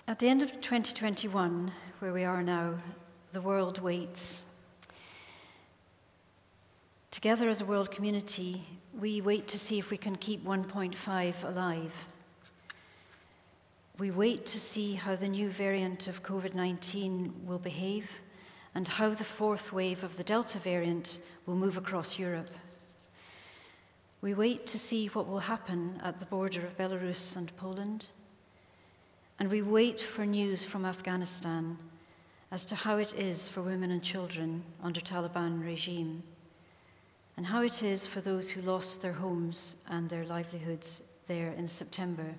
At the end of 2021, where we are now, the world waits. Together as a world community, we wait to see if we can keep 1.5 alive. We wait to see how the new variant of COVID-19 will behave and how the fourth wave of the Delta variant will move across Europe. We wait to see what will happen at the border of Belarus and Poland. And we wait for news from Afghanistan as to how it is for women and children under Taliban regime, and how it is for those who lost their homes and their livelihoods there in September.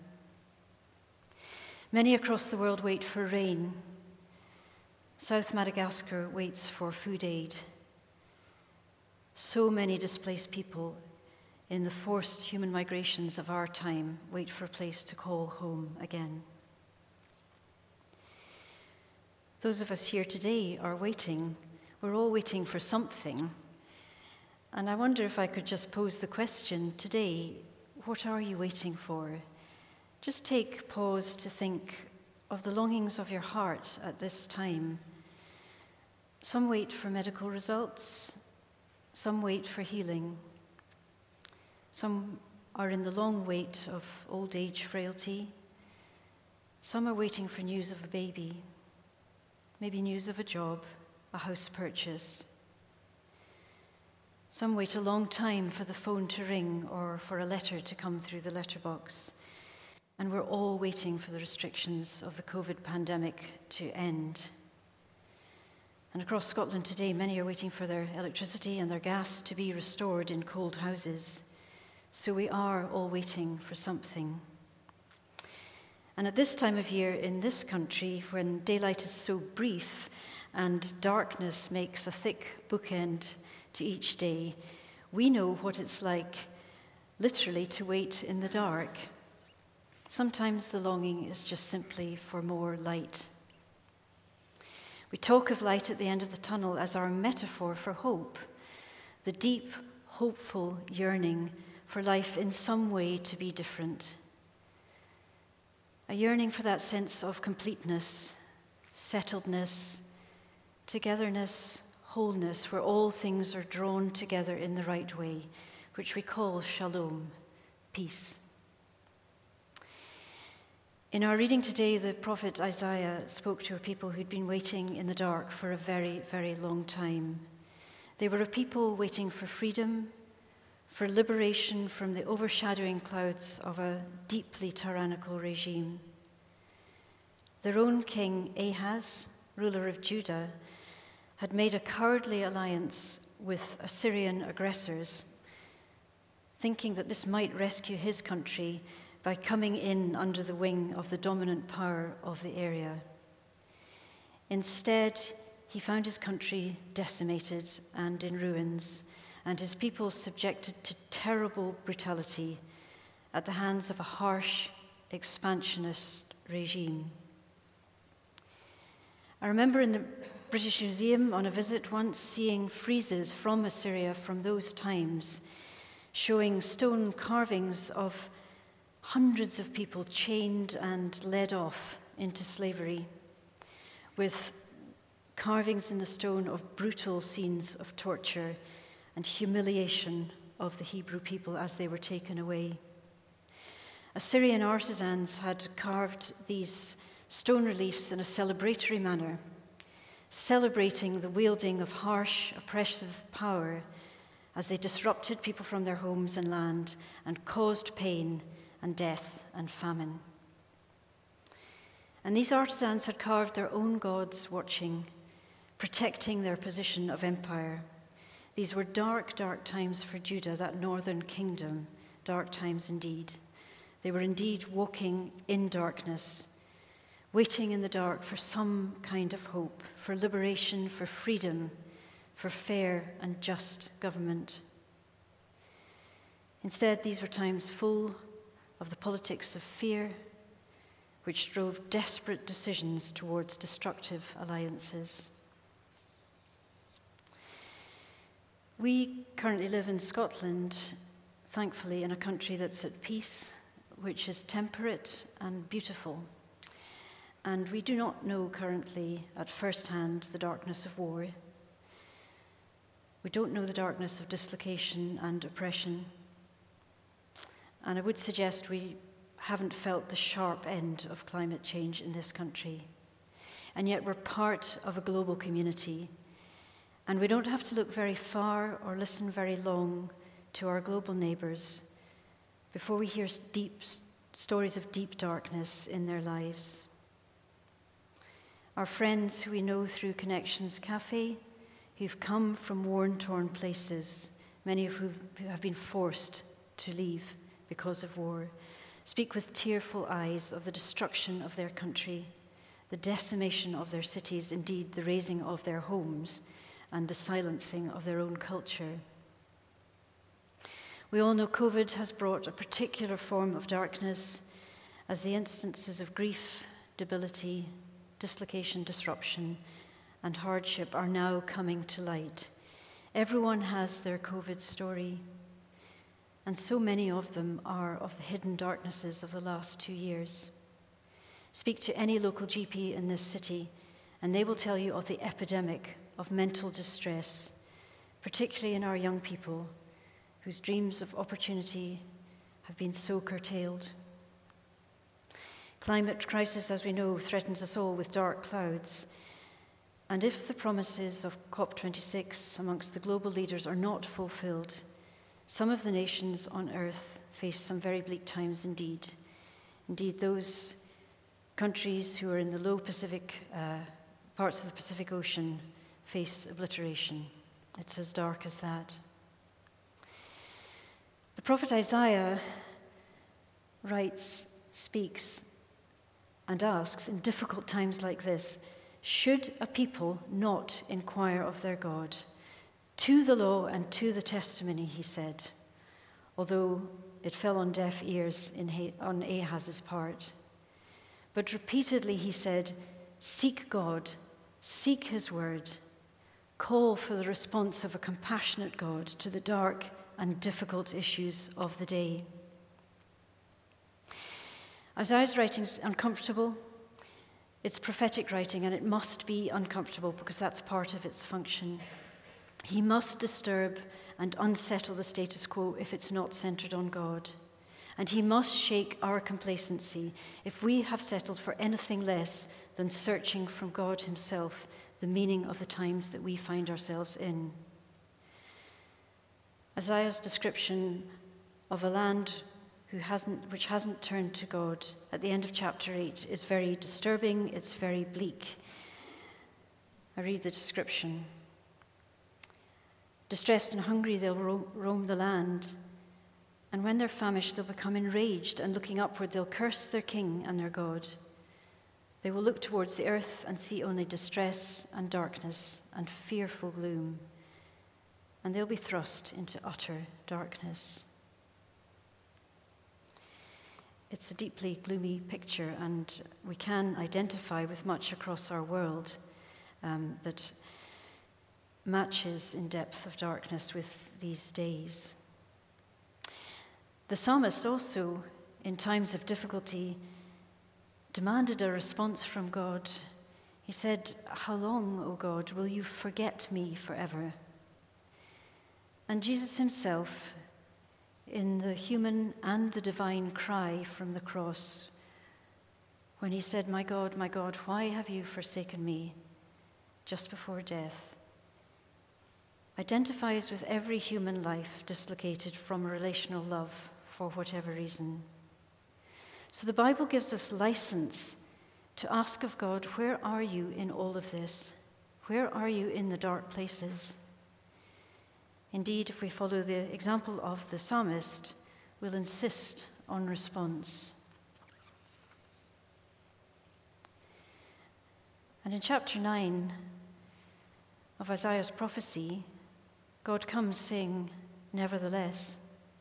Many across the world wait for rain. South Madagascar waits for food aid. So many displaced people in the forced human migrations of our time wait for a place to call home again. Those of us here today are waiting. We're all waiting for something. And I wonder if I could just pose the question today, what are you waiting for? Just take pause to think of the longings of your heart at this time. Some wait for medical results. Some wait for healing. Some are in the long wait of old age frailty. Some are waiting for news of a baby. Maybe news of a job, a house purchase. Some wait a long time for the phone to ring or for a letter to come through the letterbox. And we're all waiting for the restrictions of the COVID pandemic to end. And across Scotland today, many are waiting for their electricity and their gas to be restored in cold houses. So we are all waiting for something. And at this time of year in this country, when daylight is so brief and darkness makes a thick bookend to each day, we know what it's like, literally, to wait in the dark. Sometimes the longing is just simply for more light. We talk of light at the end of the tunnel as our metaphor for hope, the deep, hopeful yearning for life in some way to be different. A yearning for that sense of completeness, settledness, togetherness, wholeness, where all things are drawn together in the right way, which we call shalom, peace. In our reading today, the prophet Isaiah spoke to a people who'd been waiting in the dark for a very, very long time. They were a people waiting for freedom, for liberation from the overshadowing clouds of a deeply tyrannical regime. Their own king, Ahaz, ruler of Judah, had made a cowardly alliance with Assyrian aggressors, thinking that this might rescue his country by coming in under the wing of the dominant power of the area. Instead, he found his country decimated and in ruins, and his people subjected to terrible brutality at the hands of a harsh, expansionist regime. I remember in the British Museum on a visit once seeing friezes from Assyria from those times, showing stone carvings of hundreds of people chained and led off into slavery, with carvings in the stone of brutal scenes of torture and humiliation of the Hebrew people as they were taken away. Assyrian artisans had carved these stone reliefs in a celebratory manner, celebrating the wielding of harsh, oppressive power as they disrupted people from their homes and land and caused pain and death and famine. And these artisans had carved their own gods watching, protecting their position of empire. These were dark, dark times for Judah, that northern kingdom, dark times indeed. They were indeed walking in darkness, waiting in the dark for some kind of hope, for liberation, for freedom, for fair and just government. Instead, these were times full of the politics of fear, which drove desperate decisions towards destructive alliances. We currently live in Scotland, thankfully, in a country that's at peace, which is temperate and beautiful. And we do not know currently at first hand the darkness of war. We don't know the darkness of dislocation and oppression. And I would suggest we haven't felt the sharp end of climate change in this country. And yet we're part of a global community. And we don't have to look very far or listen very long to our global neighbours before we hear deep stories of deep darkness in their lives. Our friends who we know through Connections Cafe, who've come from war-torn places, many of whom have been forced to leave because of war, speak with tearful eyes of the destruction of their country, the decimation of their cities, indeed the razing of their homes, and the silencing of their own culture. We all know COVID has brought a particular form of darkness as the instances of grief, debility, dislocation, disruption, and hardship are now coming to light. Everyone has their COVID story, and so many of them are of the hidden darknesses of the last 2 years. Speak to any local GP in this city, and they will tell you of the epidemic of mental distress, particularly in our young people, whose dreams of opportunity have been so curtailed. Climate crisis, as we know, threatens us all with dark clouds. And if the promises of COP26 amongst the global leaders are not fulfilled, some of the nations on earth face some very bleak times indeed. Indeed, those countries who are in the low Pacific parts of the Pacific Ocean face obliteration. It's as dark as that. The prophet Isaiah writes, speaks, and asks in difficult times like this, should a people not inquire of their God? To the law and to the testimony, he said, although it fell on deaf ears on Ahaz's part. But repeatedly he said, seek God, seek his word, call for the response of a compassionate God to the dark and difficult issues of the day. Isaiah's writing is uncomfortable. It's prophetic writing, and it must be uncomfortable because that's part of its function. He must disturb and unsettle the status quo if it's not centered on God. And he must shake our complacency if we have settled for anything less than searching from God himself the meaning of the times that we find ourselves in. Isaiah's description of a land which hasn't turned to God at the end of chapter 8 is very disturbing, it's very bleak. I read the description. Distressed and hungry, they'll roam the land, and when they're famished, they'll become enraged, and looking upward, they'll curse their king and their God. They will look towards the earth and see only distress and darkness and fearful gloom, and they'll be thrust into utter darkness. It's a deeply gloomy picture, and we can identify with much across our world that matches in depth of darkness with these days. The psalmist also, in times of difficulty, demanded a response from God. He said, "How long, O God, will you forget me forever?" And Jesus himself, in the human and the divine cry from the cross, when he said, my God, why have you forsaken me?" just before death, identifies with every human life dislocated from a relational love for whatever reason. So the Bible gives us license to ask of God, where are you in all of this? Where are you in the dark places? Indeed, if we follow the example of the psalmist, we'll insist on response. And in chapter 9 of Isaiah's prophecy, God comes saying, nevertheless.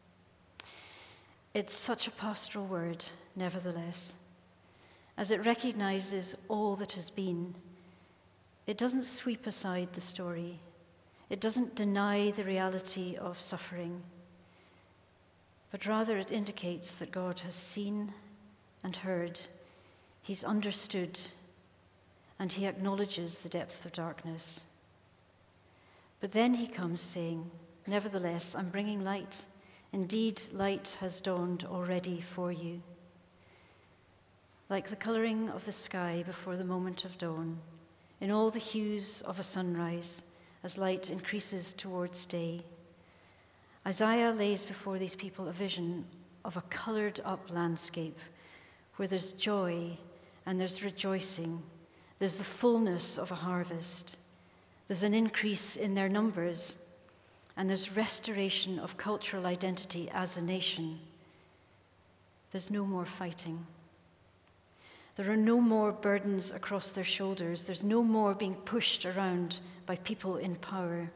It's such a pastoral word, nevertheless, as it recognizes all that has been. It doesn't sweep aside the story. It doesn't deny the reality of suffering, but rather it indicates that God has seen and heard He's understood, and he acknowledges the depth of darkness. But then he comes saying, "Nevertheless, I'm bringing light. Indeed, light has dawned already for you." Like the colouring of the sky before the moment of dawn, in all the hues of a sunrise, as light increases towards day, Isaiah lays before these people a vision of a coloured up landscape where there's joy and there's rejoicing, there's the fullness of a harvest, there's an increase in their numbers, and there's restoration of cultural identity as a nation. There's no more fighting. There are no more burdens across their shoulders. There's no more being pushed around by people in power.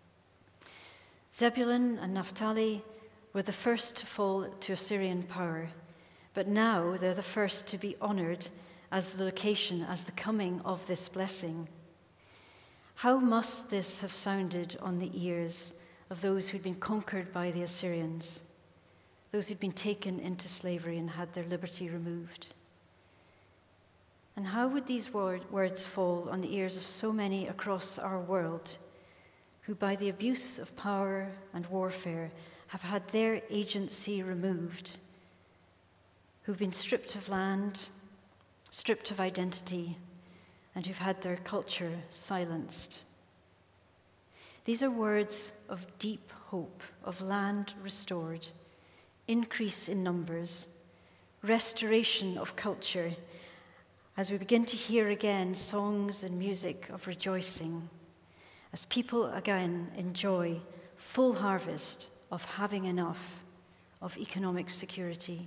Zebulun and Naphtali were the first to fall to Assyrian power, but now they're the first to be honored as the location, as the coming of this blessing. How must this have sounded on the ears of those who'd been conquered by the Assyrians, those who'd been taken into slavery and had their liberty removed? And how would these words fall on the ears of so many across our world who, by the abuse of power and warfare, have had their agency removed, who've been stripped of land, stripped of identity, and who've had their culture silenced? These are words of deep hope, of land restored, increase in numbers, restoration of culture, as we begin to hear again songs and music of rejoicing, as people again enjoy full harvest of having enough, of economic security.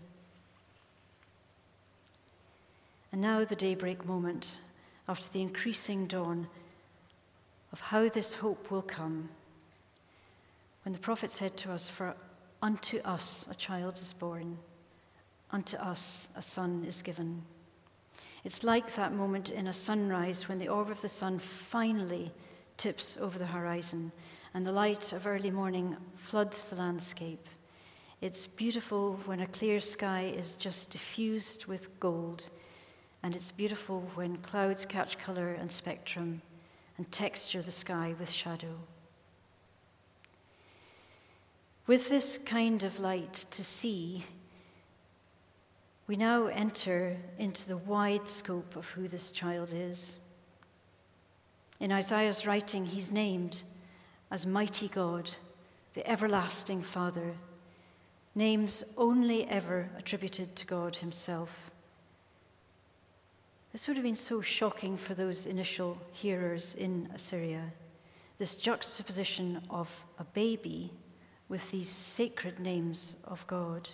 And now the daybreak moment, after the increasing dawn, of how this hope will come, when the prophet said to us, "For unto us a child is born, unto us a son is given." It's like that moment in a sunrise when the orb of the sun finally tips over the horizon and the light of early morning floods the landscape. It's beautiful when a clear sky is just diffused with gold, and it's beautiful when clouds catch colour and spectrum and texture the sky with shadow. With this kind of light to see, we now enter into the wide scope of who this child is. In Isaiah's writing, he's named as Mighty God, the Everlasting Father, names only ever attributed to God himself. This would have been so shocking for those initial hearers in Assyria, this juxtaposition of a baby with these sacred names of God.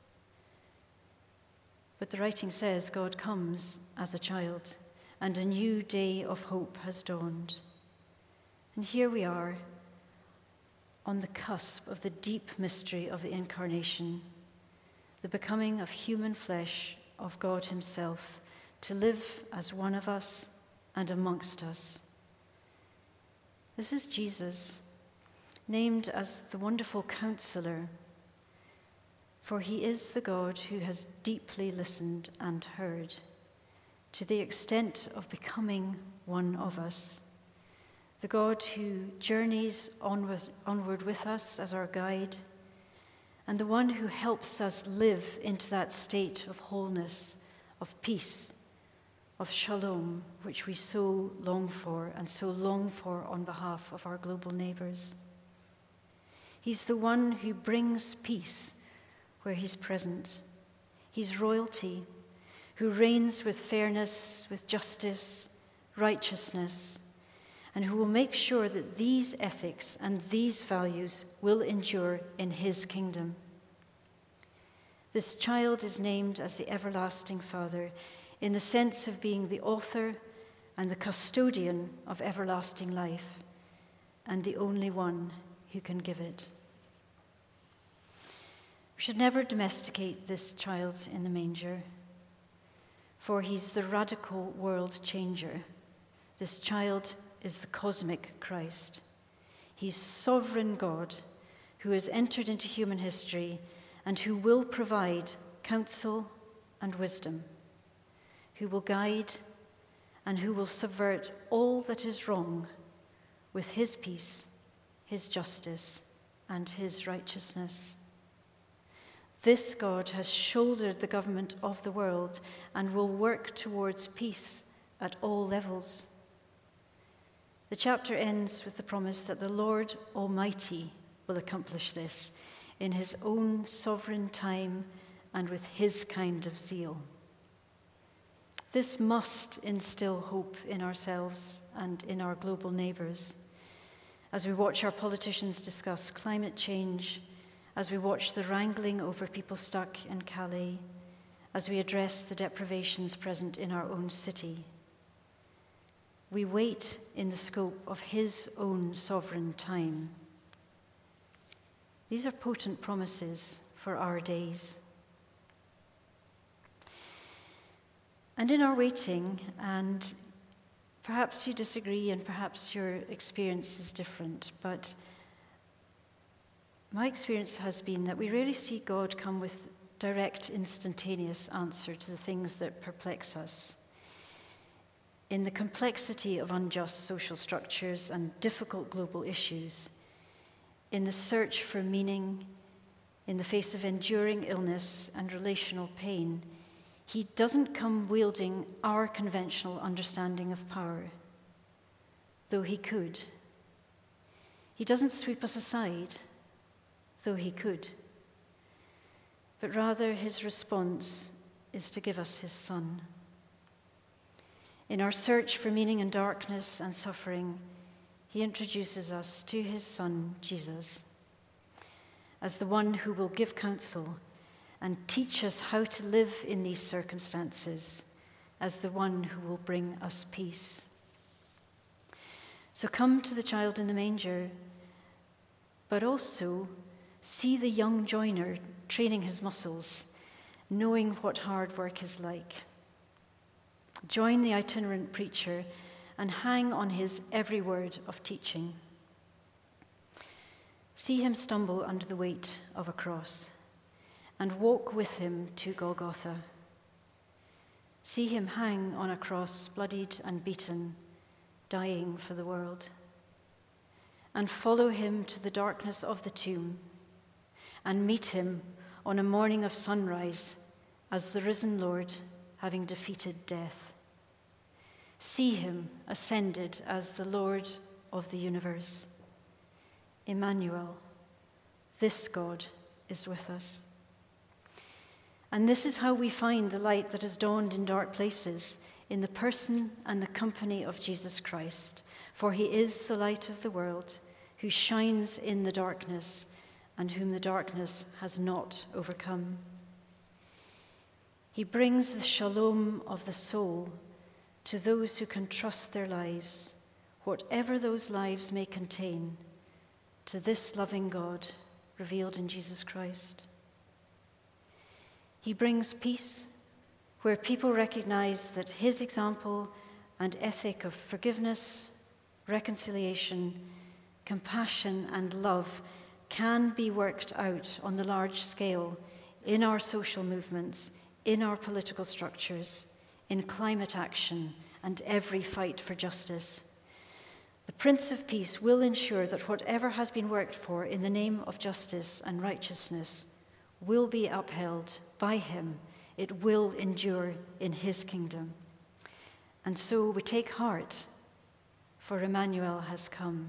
But the writing says God comes as a child, and a new day of hope has dawned. And here we are on the cusp of the deep mystery of the incarnation, the becoming of human flesh of God himself, to live as one of us and amongst us. This is Jesus, named as the Wonderful Counselor, for he is the God who has deeply listened and heard, to the extent of becoming one of us, the God who journeys onward with us as our guide, and the one who helps us live into that state of wholeness, of peace, of shalom, which we so long for and so long for on behalf of our global neighbours. He's the one who brings peace where he's present. He's royalty, who reigns with fairness, with justice, righteousness, and who will make sure that these ethics and these values will endure in his kingdom. This child is named as the Everlasting Father in the sense of being the author and the custodian of everlasting life, and the only one who can give it. We should never domesticate this child in the manger, for he's the radical world changer. This child is the cosmic Christ. He's sovereign God who has entered into human history and who will provide counsel and wisdom, who will guide and who will subvert all that is wrong with his peace, his justice, and his righteousness. This God has shouldered the government of the world and will work towards peace at all levels. The chapter ends with the promise that the Lord Almighty will accomplish this in his own sovereign time and with his kind of zeal. This must instill hope in ourselves and in our global neighbours. As we watch our politicians discuss climate change, as we watch the wrangling over people stuck in Calais, as we address the deprivations present in our own city, we wait in the scope of his own sovereign time. These are potent promises for our days. And in our waiting, and perhaps you disagree and perhaps your experience is different, but my experience has been that we rarely see God come with direct, instantaneous answer to the things that perplex us. In the complexity of unjust social structures and difficult global issues, in the search for meaning, in the face of enduring illness and relational pain, he doesn't come wielding our conventional understanding of power, though he could. He doesn't sweep us aside, though he could. But rather his response is to give us his Son. In our search for meaning in darkness and suffering, he introduces us to his Son, Jesus, as the one who will give counsel and teach us how to live in these circumstances, as the one who will bring us peace. So come to the child in the manger, but also see the young joiner training his muscles, knowing what hard work is like. Join the itinerant preacher and hang on his every word of teaching. See him stumble under the weight of a cross and walk with him to Golgotha. See him hang on a cross, bloodied and beaten, dying for the world. And follow him to the darkness of the tomb and meet him on a morning of sunrise as the risen Lord, having defeated death. See him ascended as the Lord of the universe. Emmanuel, this God is with us. And this is how we find the light that has dawned in dark places, in the person and the company of Jesus Christ. For he is the light of the world, who shines in the darkness, and whom the darkness has not overcome. He brings the shalom of the soul to those who can trust their lives, whatever those lives may contain, to this loving God revealed in Jesus Christ. He brings peace where people recognize that his example and ethic of forgiveness, reconciliation, compassion, and love can be worked out on the large scale in our social movements, in our political structures, in climate action, and every fight for justice. The Prince of Peace will ensure that whatever has been worked for in the name of justice and righteousness will be upheld by him. It will endure in his kingdom. And so we take heart, for Emmanuel has come.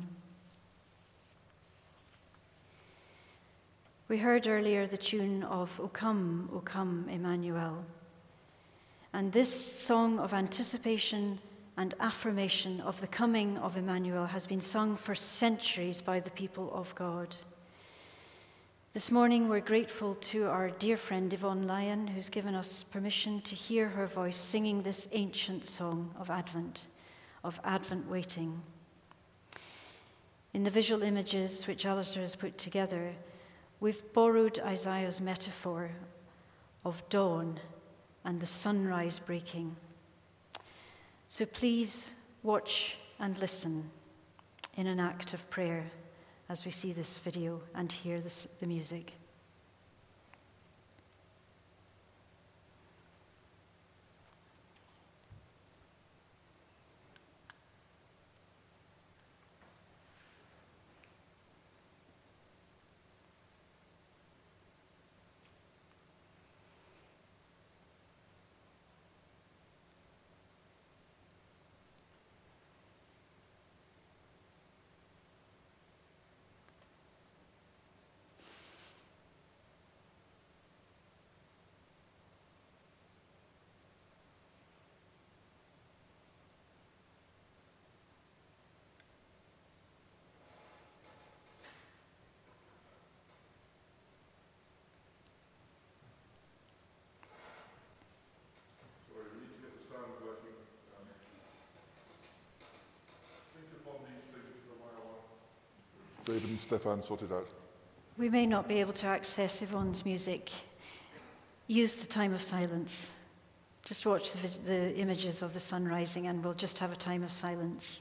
We heard earlier the tune of O Come, Emmanuel. And this song of anticipation and affirmation of the coming of Emmanuel has been sung for centuries by the people of God. This morning we're grateful to our dear friend Yvonne Lyon, who's given us permission to hear her voice singing this ancient song of Advent waiting. In the visual images which Alistair has put together, we've borrowed Isaiah's metaphor of dawn and the sunrise breaking. So please watch and listen in an act of prayer as we see this video and hear the music. David and Stefan sort it out. We may not be able to access Yvonne's music. Use the time of silence. Just watch the images of the sun rising, and we'll just have a time of silence.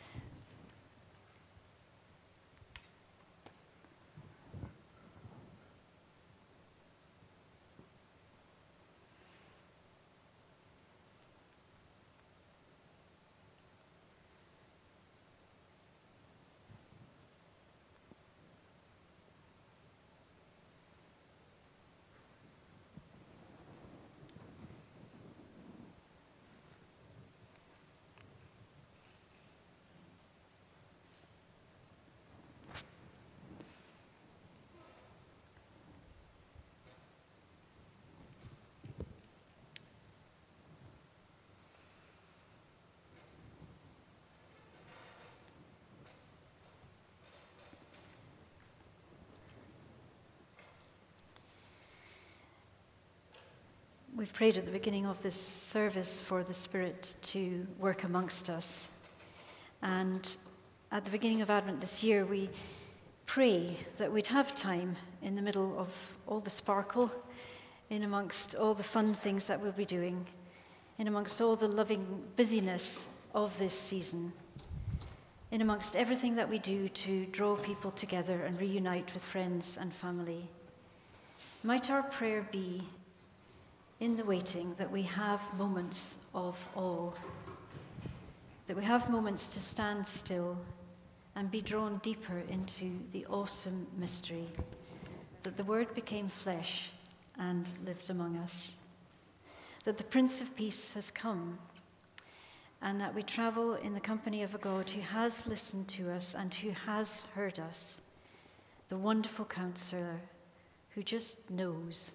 We've prayed at the beginning of this service for the Spirit to work amongst us. And at the beginning of Advent this year, we pray that we'd have time in the middle of all the sparkle, in amongst all the fun things that we'll be doing, in amongst all the loving busyness of this season, in amongst everything that we do to draw people together and reunite with friends and family. Might our prayer be, in the waiting, that we have moments of awe, that we have moments to stand still and be drawn deeper into the awesome mystery that the Word became flesh and lived among us, that the Prince of Peace has come, and that we travel in the company of a God who has listened to us and who has heard us, the wonderful Counselor who just knows.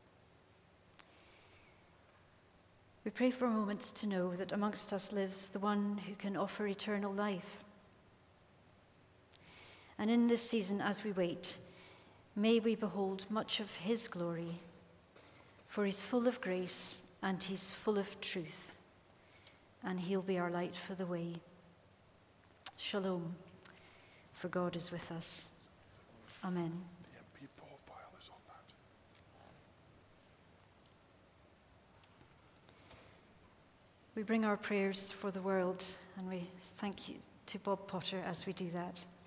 We pray for moments to know that amongst us lives the one who can offer eternal life. And in this season, as we wait, may we behold much of his glory, for he's full of grace and he's full of truth, and he'll be our light for the way. Shalom, for God is with us. Amen. The MP4 file is on that. We bring our prayers for the world, and we thank you to Bob Potter as we do that.